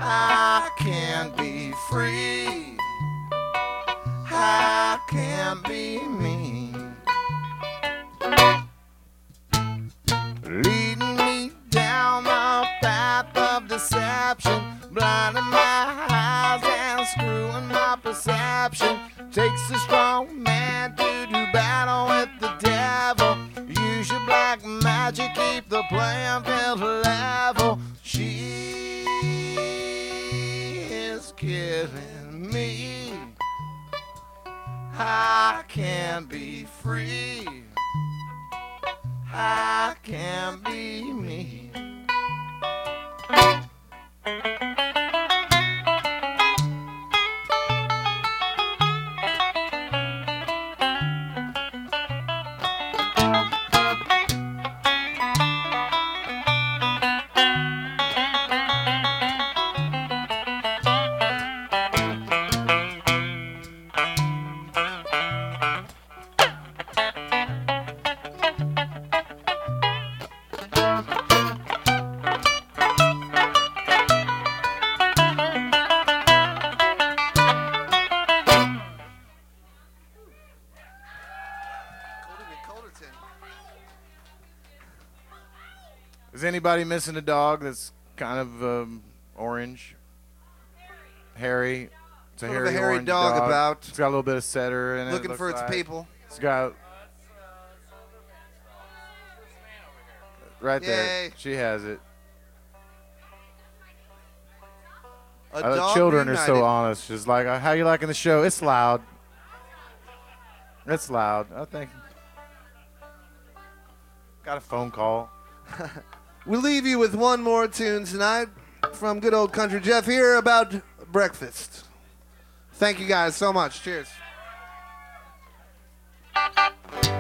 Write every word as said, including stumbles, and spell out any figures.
I can't be free. I can't be me. Leading me down the path of deception, blinding my eyes and screwing my perception. Takes a strong man to do battle with the devil. Use your black magic, keep the playing field level. She is killing me. I can't be free. I can't be me. Is anybody missing a dog that's kind of um, orange? Hairy. It's a Sort hairy, of a hairy orange dog, dog about. It's got a little bit of setter in it. Looking it for its like. people. It's got right Yay. there. She has it. A Uh, dog children are so reunited. honest. Just like, uh, how you liking the show? It's loud. It's loud. I think. Got a phone call. We'll leave you with one more tune tonight from good old Country Jeff here about breakfast. Thank you guys so much. Cheers.